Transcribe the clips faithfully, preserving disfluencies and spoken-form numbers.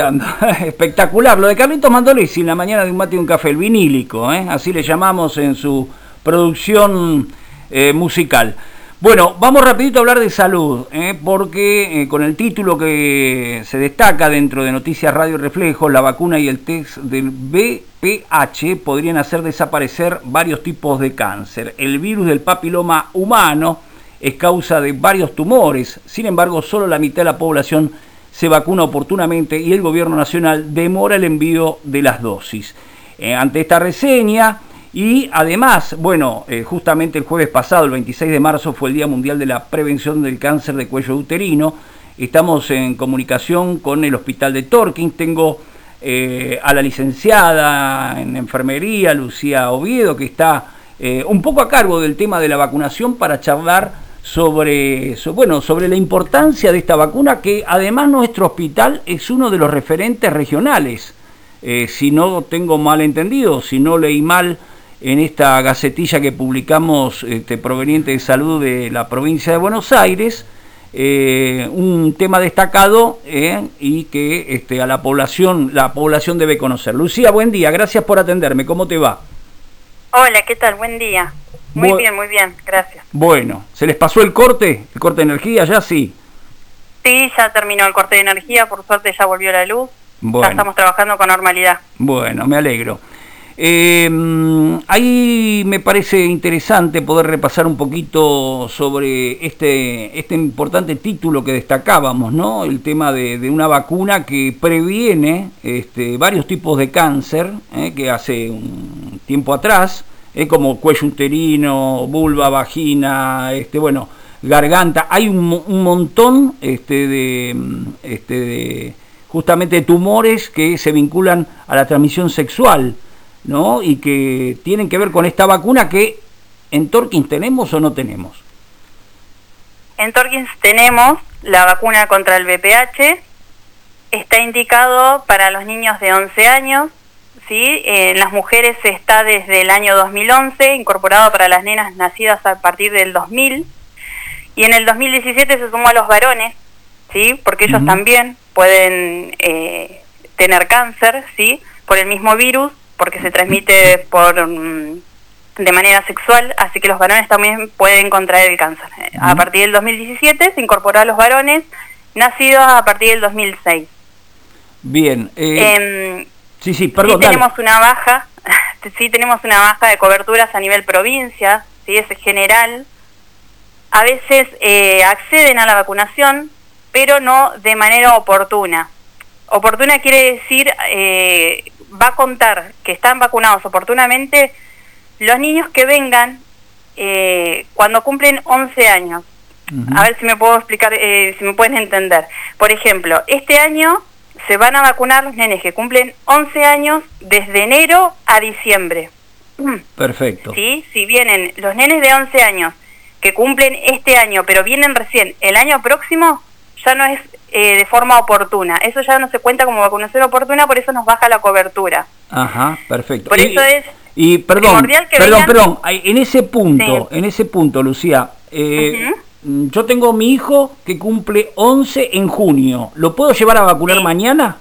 Espectacular, lo de Carlitos Mandolesi en la mañana de un mate y un café, el vinílico, ¿eh? Así le llamamos en su producción eh, musical. Bueno, vamos rapidito a hablar de salud, ¿eh? porque eh, con el título que se destaca dentro de Noticias Radio Reflejo, la vacuna y el test del V P H podrían hacer desaparecer varios tipos de cáncer. El virus del papiloma humano es causa de varios tumores, sin embargo, solo la mitad de la población se vacuna oportunamente y el gobierno nacional demora el envío de las dosis. Eh, ante esta reseña y además, bueno, eh, justamente el jueves pasado, el veintiséis de marzo, fue el Día Mundial de la Prevención del Cáncer de Cuello Uterino. Estamos en comunicación con el Hospital de Torquín. Tengo eh, a la licenciada en enfermería, Lucía Oviedo, que está eh, un poco a cargo del tema de la vacunación para charlar sobre, so, bueno, sobre la importancia de esta vacuna, que además nuestro hospital es uno de los referentes regionales. Eh, si no tengo mal entendido, si no leí mal en esta gacetilla que publicamos este, proveniente de salud de la provincia de Buenos Aires, eh, un tema destacado eh, y que este, a la población, la población debe conocer. Lucía, buen día, gracias por atenderme, ¿cómo te va? Hola, ¿qué tal? Buen día. Muy Bu bien, muy bien, gracias. Bueno, ¿se les pasó el corte? ¿El corte de energía ya? Sí. Sí, ya terminó el corte de energía, por suerte ya volvió la luz. Bueno. Ya estamos trabajando con normalidad. Bueno, me alegro. Eh, ahí me parece interesante poder repasar un poquito sobre este, este importante título que destacábamos, ¿no? El tema de, de una vacuna que previene este, varios tipos de cáncer, eh, que hace un tiempo atrás, eh, como cuello uterino, vulva, vagina, este, bueno, garganta. Hay un, un montón este, de, este, de justamente de tumores que se vinculan a la transmisión sexual, ¿no? Y que tienen que ver con esta vacuna que en Torquín tenemos o no tenemos. En Torquín tenemos la vacuna contra el V P H, está indicado para los niños de once años, ¿sí? En las mujeres está desde el año dos mil once, incorporado para las nenas nacidas a partir del dos mil, y en el dos mil diecisiete se sumó a los varones, ¿sí? Porque ellos uh-huh. también pueden eh, tener cáncer, ¿sí? Por el mismo virus, porque se transmite por um, de manera sexual, así que los varones también pueden contraer el cáncer. Uh-huh. A partir del dos mil diecisiete se incorporó a los varones nacidos a partir del dos mil seis. Bien. Eh, eh, sí, sí, perdón. Sí tenemos una baja, sí tenemos una baja de coberturas a nivel provincia, sí, es general. A veces eh, acceden a la vacunación, pero no de manera oportuna. Oportuna quiere decir, eh, va a contar que están vacunados oportunamente los niños que vengan eh, cuando cumplen once años. Uh-huh. A ver si me puedo explicar, eh, si me pueden entender. Por ejemplo, este año se van a vacunar los nenes que cumplen once años desde enero a diciembre. Perfecto. ¿Sí? Si vienen los nenes de once años que cumplen este año, pero vienen recién el año próximo, ya no es eh, de forma oportuna. Eso ya no se cuenta como vacunación oportuna, por eso nos baja la cobertura. Ajá, perfecto. Por y, eso es y perdón, que perdón, vengan... perdón, en ese punto, sí. en ese punto, Lucía, eh, uh-huh. yo tengo mi hijo que cumple once en junio. ¿Lo puedo llevar a vacunar sí. mañana?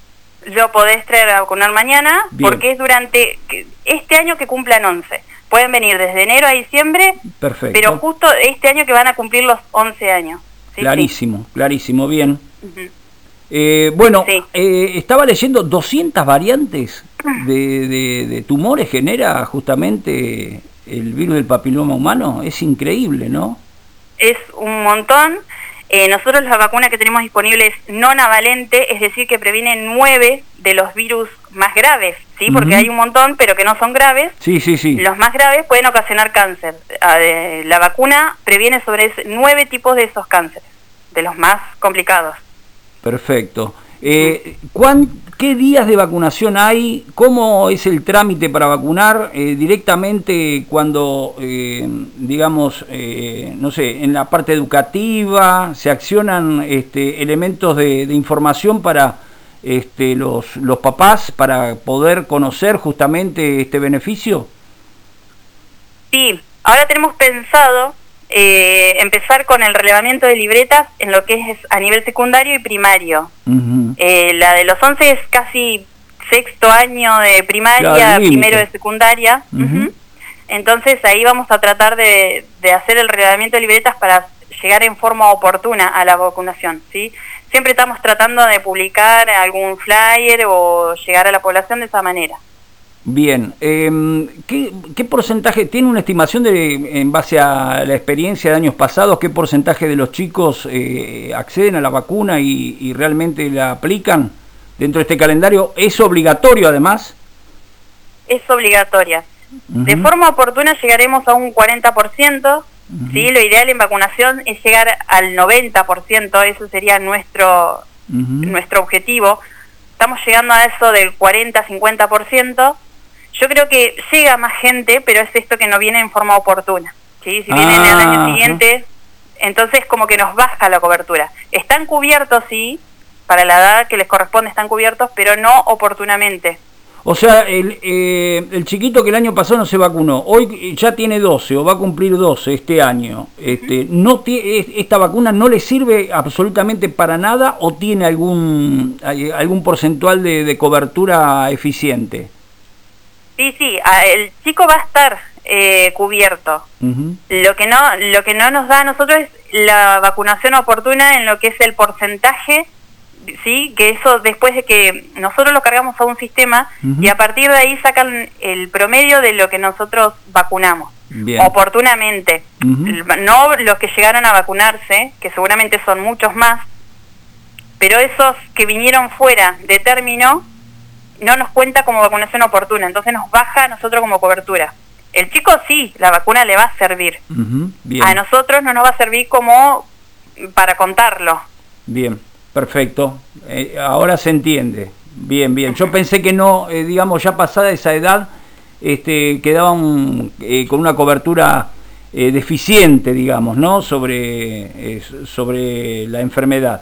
Yo podés traer a vacunar mañana. Bien. Porque es durante este año que cumplan once. Pueden venir desde enero a diciembre, perfecto. Pero justo este año que van a cumplir los once años. ¿Sí? Clarísimo, sí. clarísimo, bien. Uh-huh. eh, bueno, sí. eh, estaba leyendo doscientas variantes de, de, de tumores genera justamente el virus del papiloma humano. Es increíble, ¿no? Es un montón. Eh, nosotros la vacuna que tenemos disponible es no navalente, es decir, que previene nueve de los virus más graves, ¿sí? Porque uh-huh. hay un montón, pero que no son graves. Sí, sí, sí. Los más graves pueden ocasionar cáncer. Eh, la vacuna previene sobre nueve tipos de esos cánceres, de los más complicados. Perfecto. Eh, ¿cuán, ¿Qué días de vacunación hay? ¿Cómo es el trámite para vacunar? Eh, directamente cuando, eh, digamos, eh, no sé, en la parte educativa, ¿se accionan este, elementos de, de información para este, los, los papás para poder conocer justamente este beneficio? Sí, ahora tenemos pensado eh, empezar con el relevamiento de libretas en lo que es a nivel secundario y primario. Uh-huh. eh, la de los once es casi sexto año de primaria, claro, primero de secundaria. Uh-huh. Uh-huh. Entonces ahí vamos a tratar de, de hacer el relevamiento de libretas para llegar en forma oportuna a la vacunación, ¿sí? Siempre estamos tratando de publicar algún flyer o llegar a la población de esa manera. Bien, eh, ¿qué, ¿qué porcentaje, tiene una estimación de, en base a la experiencia de años pasados, qué porcentaje de los chicos eh, acceden a la vacuna y, y realmente la aplican dentro de este calendario? ¿Es obligatorio además? Es obligatoria. Uh-huh. De forma oportuna llegaremos a un cuarenta por ciento, uh-huh. ¿sí? Lo ideal en vacunación es llegar al noventa por ciento, eso sería nuestro, uh-huh. nuestro objetivo. Estamos llegando a eso del cuarenta a cincuenta por ciento. Yo creo que llega más gente, pero es esto que no viene en forma oportuna, ¿sí? Si vienen ah, al año siguiente, entonces como que nos baja la cobertura. Están cubiertos, sí, para la edad que les corresponde están cubiertos, pero no oportunamente. O sea, el, eh, el chiquito que el año pasado no se vacunó, hoy ya tiene doce o va a cumplir doce este año, este, no tiene, ¿esta vacuna no le sirve absolutamente para nada o tiene algún, algún porcentual de, de cobertura eficiente? Sí, sí, el chico va a estar eh, cubierto. Uh-huh. Lo que no, lo que no nos da a nosotros es la vacunación oportuna en lo que es el porcentaje, sí, que eso después de que nosotros lo cargamos a un sistema uh-huh. y a partir de ahí sacan el promedio de lo que nosotros vacunamos. Bien. Oportunamente. Uh-huh. No los que llegaron a vacunarse, que seguramente son muchos más, pero esos que vinieron fuera de término no nos cuenta como vacunación oportuna, entonces nos baja a nosotros como cobertura. El chico sí, la vacuna le va a servir. Uh-huh. Bien. A nosotros no nos va a servir como para contarlo. Bien, perfecto. Eh, ahora se entiende. Bien, bien. Yo pensé que no, eh, digamos, ya pasada esa edad, este, quedaban eh, con una cobertura eh, deficiente, digamos, ¿no? Sobre, eh, sobre la enfermedad.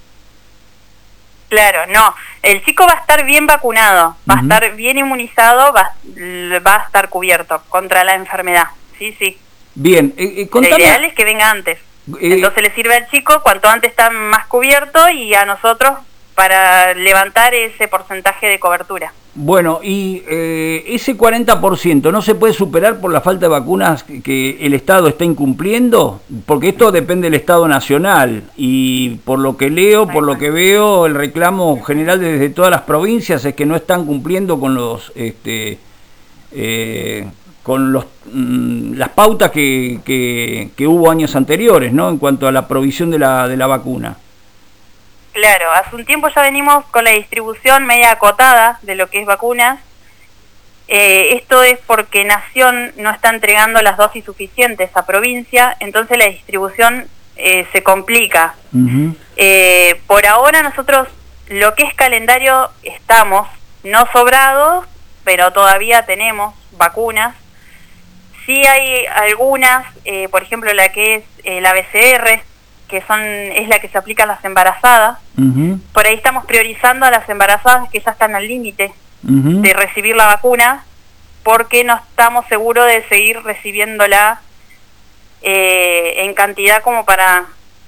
Claro, no. El chico va a estar bien vacunado, va uh-huh. a estar bien inmunizado, va, va a estar cubierto contra la enfermedad. Sí, sí. Bien. Eh, eh, contame... Lo ideal es que venga antes. Eh... Entonces le sirve al chico, cuanto antes está más cubierto, y a nosotros para levantar ese porcentaje de cobertura. Bueno, y eh, ese cuarenta por ciento no se puede superar por la falta de vacunas que el Estado está incumpliendo, porque esto depende del Estado nacional, y por lo que leo, por lo que veo, el reclamo general desde todas las provincias es que no están cumpliendo con los este eh, con los mm, las pautas que, que, que hubo años anteriores, ¿no? En cuanto a la provisión de la, de la vacuna. Claro, hace un tiempo ya venimos con la distribución media acotada de lo que es vacunas. Eh, esto es porque Nación no está entregando las dosis suficientes a provincia, entonces la distribución eh, se complica. Uh-huh. Eh, por ahora nosotros, lo que es calendario, estamos no sobrados, pero todavía tenemos vacunas. Sí hay algunas, eh, por ejemplo la que es eh, la B C R, que son es la que se aplica a las embarazadas. Uh-huh. Por ahí estamos priorizando a las embarazadas que ya están al límite uh-huh. de recibir la vacuna, porque no estamos seguros de seguir recibiéndola eh, en cantidad como para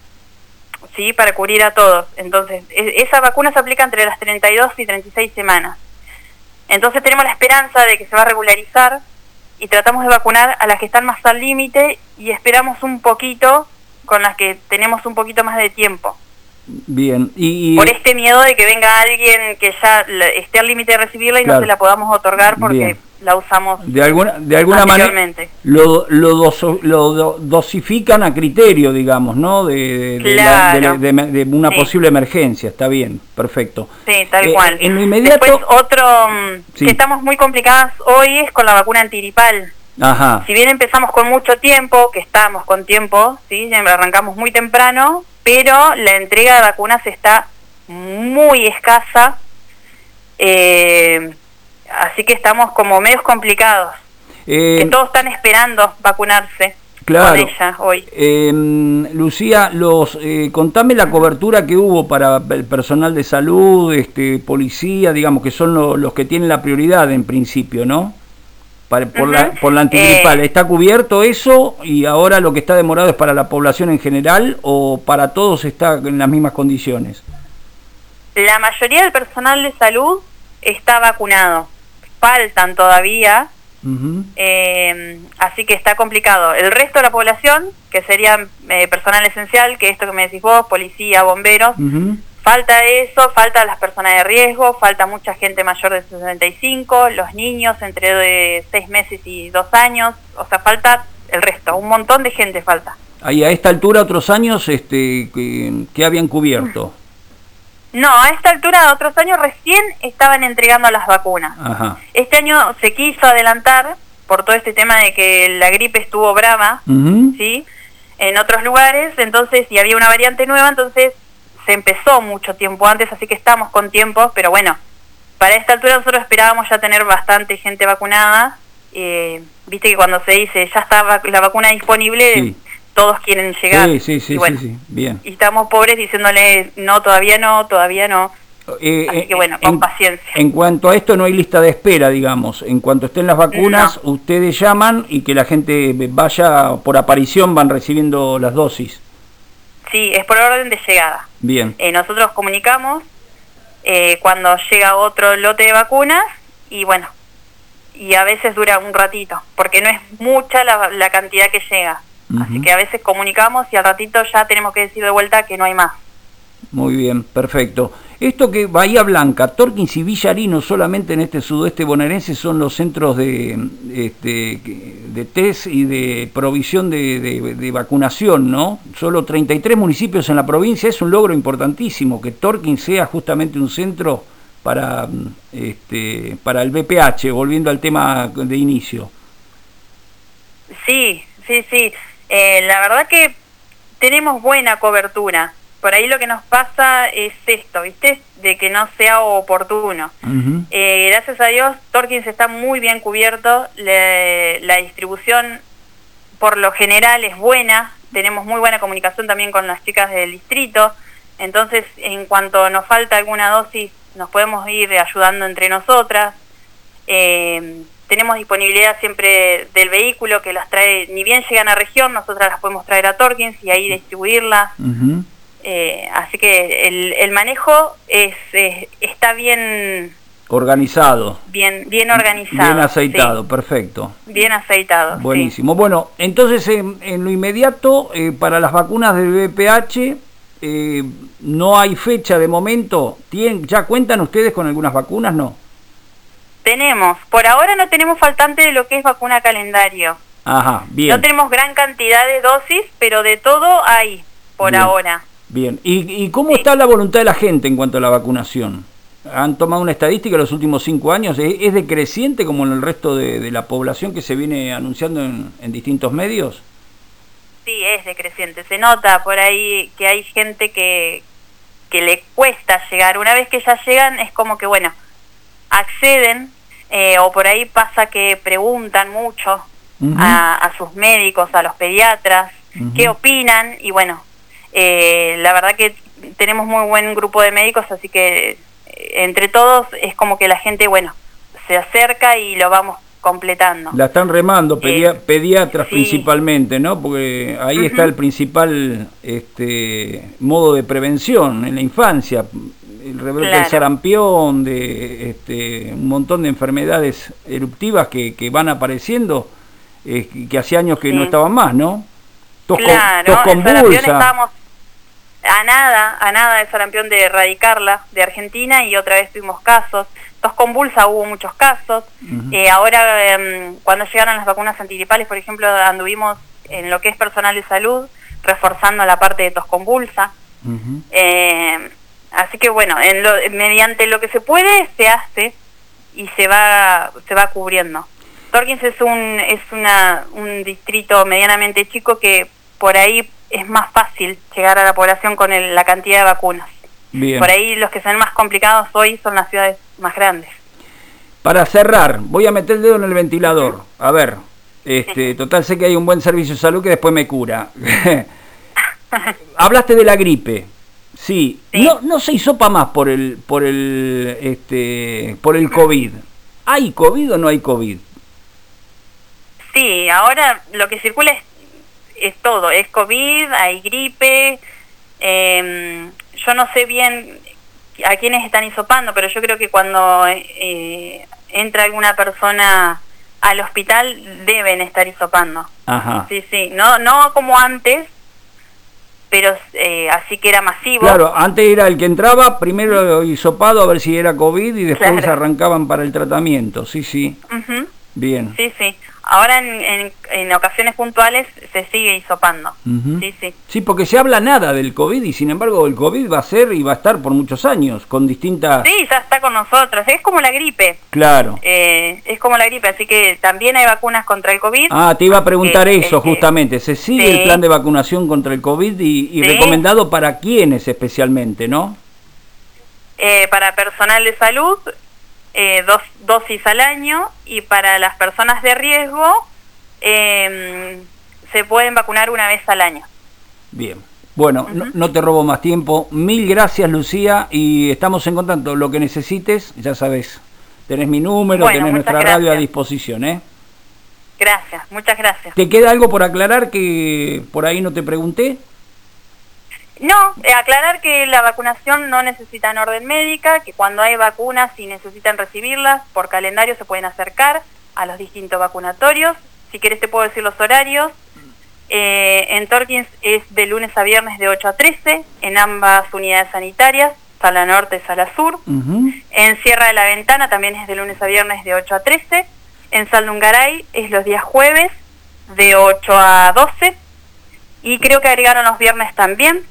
sí para cubrir a todos. Entonces, es, esa vacuna se aplica entre las treinta y dos y treinta y seis semanas. Entonces tenemos la esperanza de que se va a regularizar y tratamos de vacunar a las que están más al límite y esperamos un poquito con las que tenemos un poquito más de tiempo. Bien. Y, y... por este miedo de que venga alguien que ya esté al límite de recibirla y claro. no se la podamos otorgar porque Bien. la usamos de alguna de alguna manera lo lo, doso, lo do, dosifican a criterio, digamos, ¿no? De, de, claro. la, de, de, de una sí. posible emergencia. Está bien, perfecto. Sí, tal eh, cual. En lo inmediato. Después otro sí. que estamos muy complicadas hoy es con la vacuna antigripal. Ajá. Si bien empezamos con mucho tiempo, que estamos con tiempo, sí, arrancamos muy temprano, pero la entrega de vacunas está muy escasa, eh, así que estamos como medios complicados, eh, que todos están esperando vacunarse claro. con ella hoy. Eh, Lucía, los eh, contame la cobertura que hubo para el personal de salud, este, policía, digamos que son lo, los que tienen la prioridad en principio, ¿no? para, por, Uh-huh. la, por la antigripal. Eh, ¿Está cubierto eso y ahora lo que está demorado es para la población en general o para todos está en las mismas condiciones? la mayoría del personal de salud está vacunado. Faltan todavía, Uh-huh. eh, así que está complicado. El resto de la población, que sería eh, personal esencial, que esto que me decís vos, policía, bomberos, Uh-huh. falta eso, falta las personas de riesgo, falta mucha gente mayor de sesenta y cinco, los niños entre de seis meses y dos años, o sea, falta el resto, un montón de gente falta. Ahí a esta altura, otros años, este, que, que habían cubierto. No, a esta altura de otros años recién estaban entregando las vacunas. Ajá. Este año se quiso adelantar por todo este tema de que la gripe estuvo brava, Uh-huh. ¿sí? En otros lugares, entonces, y había una variante nueva, entonces se empezó mucho tiempo antes, así que estamos con tiempo, pero bueno, para esta altura nosotros esperábamos ya tener bastante gente vacunada. Eh, viste que cuando se dice ya está vac- la vacuna disponible, Sí. todos quieren llegar. Sí, sí, sí, y bueno, sí, sí, bien. y estamos pobres diciéndole no, todavía no, todavía no. Eh, Así eh, que bueno, con en, paciencia. En cuanto a esto no hay lista de espera, digamos. En cuanto estén las vacunas, No. ustedes llaman y que la gente vaya por aparición, van recibiendo las dosis. Sí, es por orden de llegada. Bien. Eh, nosotros comunicamos eh, cuando llega otro lote de vacunas y bueno, y a veces dura un ratito, porque no es mucha la, la cantidad que llega. Uh-huh. Así que a veces comunicamos y al ratito ya tenemos que decir de vuelta que no hay más. Muy bien, perfecto. Esto que Bahía Blanca, Torkins y Villarino solamente en este sudoeste bonaerense son los centros de, este, de test y de provisión de, de, de vacunación, ¿no? Solo treinta y tres municipios en la provincia, es un logro importantísimo que Torkins sea justamente un centro para, este, para el B P H, volviendo al tema de inicio. Sí, sí, sí. Eh, la verdad que tenemos buena cobertura. Por ahí lo que nos pasa es esto, ¿viste? De que no sea oportuno. Uh-huh. Eh, gracias a Dios, Torkins está muy bien cubierto. Le, la distribución, por lo general, es buena. Tenemos muy buena comunicación también con las chicas del distrito. Entonces, en cuanto nos falta alguna dosis, nos podemos ir ayudando entre nosotras. Eh, tenemos disponibilidad siempre del vehículo que las trae, ni bien llegan a región, nosotras las podemos traer a Torkins y ahí distribuirlas. Uh-huh. Eh, así que el, el manejo es, es está bien organizado, bien bien organizado, bien aceitado, sí. Perfecto, Bien aceitado. buenísimo. Sí. Bueno, entonces en, en lo inmediato eh, para las vacunas del B P H eh, no hay fecha de momento. ¿Tienen, ya cuentan ustedes con algunas vacunas? No. Tenemos, por ahora no tenemos faltante de lo que es vacuna calendario. Ajá, bien. No tenemos gran cantidad de dosis, pero de todo hay por Bien. ahora. Bien, ¿y, y cómo Sí. está la voluntad de la gente en cuanto a la vacunación? ¿Han tomado una estadística en los últimos cinco años? ¿Es, es decreciente como en el resto de, de la población que se viene anunciando en, en distintos medios? Sí, es decreciente. Se nota por ahí que hay gente que, que le cuesta llegar. Una vez que ya llegan es como que, bueno, acceden eh, o por ahí pasa que preguntan mucho Uh-huh. a, a sus médicos, a los pediatras, Uh-huh. qué opinan y bueno, eh, la verdad que tenemos muy buen grupo de médicos, así que eh, entre todos es como que la gente, bueno, se acerca y lo vamos completando. La están remando, pedia- Eh, pediatras sí. principalmente, ¿no? Porque ahí Uh-huh. está el principal este, modo de prevención en la infancia. El rebrote Claro. del sarampión, de este, un montón de enfermedades eruptivas que, que van apareciendo, eh, que hace años que Sí. no estaban más, ¿no? Tos con- Claro, tos el sarampión convulsa. estábamos a nada, a nada de sarampión de erradicarla de Argentina y otra vez tuvimos casos. Tos convulsa hubo muchos casos. Ujú. Eh, ahora, eh, cuando llegaron las vacunas antigripales, por ejemplo, anduvimos en lo que es personal de salud, reforzando la parte de tos convulsa. Ujú. Eh, así que bueno, en lo, mediante lo que se puede se hace y se va se va cubriendo. Torkins es un es una un distrito medianamente chico que por ahí es más fácil llegar a la población con el, la cantidad de vacunas. Bien. Por ahí los que son más complicados hoy son las ciudades más grandes. Para cerrar, voy a meter el dedo en el ventilador. A ver, este, total sé que hay un buen servicio de salud que después me cura. Hablaste de la gripe. Sí. Sí. No, no se hisopa más por el, por el, este, por el COVID. ¿Hay COVID o no hay COVID? sí, ahora lo que circula es, es todo, es COVID, hay gripe, eh, yo no sé bien a quiénes están hisopando, pero yo creo que cuando eh, entra alguna persona al hospital deben estar hisopando. Ajá. Sí, sí, no, no como antes, pero eh, así que era masivo. Claro, antes era el que entraba, primero hisopado a ver si era COVID y después claro. arrancaban para el tratamiento, sí, sí. Uh-huh. Bien. Sí, sí. Ahora en, en, en ocasiones puntuales se sigue hisopando. Uh-huh. Sí, sí. Sí, porque se habla nada del COVID y sin embargo el COVID va a ser y va a estar por muchos años, con distintas... Sí, ya está con nosotros. Es como la gripe. Claro. Eh, es como la gripe, así que también hay vacunas contra el COVID. Ah, te iba a preguntar eh, eso, eh, justamente. ¿Se sigue sí. el plan de vacunación contra el COVID y, y sí. recomendado para quiénes especialmente, no? Eh, para personal de salud... Eh, dos dosis al año, y para las personas de riesgo eh, se pueden vacunar una vez al año. Bien, bueno, uh-huh. no, no te robo más tiempo. Mil gracias, Lucía, y estamos en contacto. Lo que necesites, ya sabes, tenés mi número, bueno, tenés nuestra gracias. radio a disposición, ¿eh? Gracias, muchas gracias. ¿Te queda algo por aclarar que por ahí no te pregunté? No, eh, aclarar que la vacunación no necesita orden médica, que cuando hay vacunas y necesitan recibirlas, por calendario se pueden acercar a los distintos vacunatorios. Si querés te puedo decir los horarios. Eh, en Torkins es de lunes a viernes de ocho a trece, en ambas unidades sanitarias, Sala Norte y Sala Sur. Uh-huh. En Sierra de la Ventana también es de lunes a viernes de ocho a trece. En Saldungaray es los días jueves de ocho a doce. Y creo que agregaron los viernes también.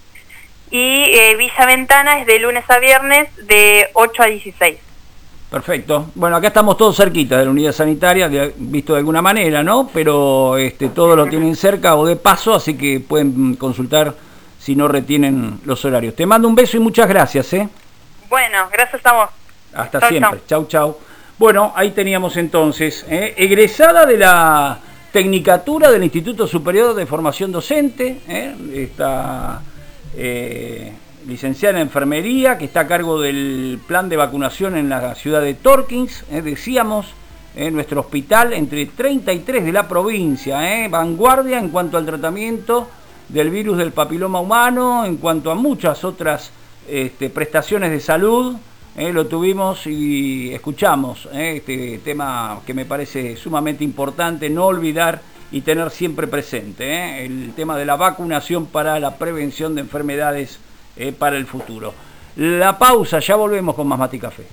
Y eh, Villa Ventana es de lunes a viernes de ocho a dieciséis. Perfecto. Bueno, acá estamos todos cerquita de la unidad sanitaria, de, visto de alguna manera, ¿no? Pero este, todos lo tienen cerca o de paso, así que pueden consultar si no retienen los horarios. Te mando un beso y muchas gracias, ¿eh? Bueno, gracias a vos. Hasta chau, siempre. Chau, chau. Bueno, ahí teníamos entonces, ¿eh? egresada de la Tecnicatura del Instituto Superior de Formación Docente, ¿eh? Esta... Eh, licenciada en enfermería, que está a cargo del plan de vacunación en la ciudad de Torkins, eh, decíamos, eh, nuestro hospital entre treinta y tres de la provincia, eh, vanguardia en cuanto al tratamiento del virus del papiloma humano, en cuanto a muchas otras este, prestaciones de salud, eh, lo tuvimos y escuchamos, eh, este tema que me parece sumamente importante, no olvidar y tener siempre presente ¿eh? el tema de la vacunación para la prevención de enfermedades eh, para el futuro. La pausa, ya volvemos con más Mate y Café.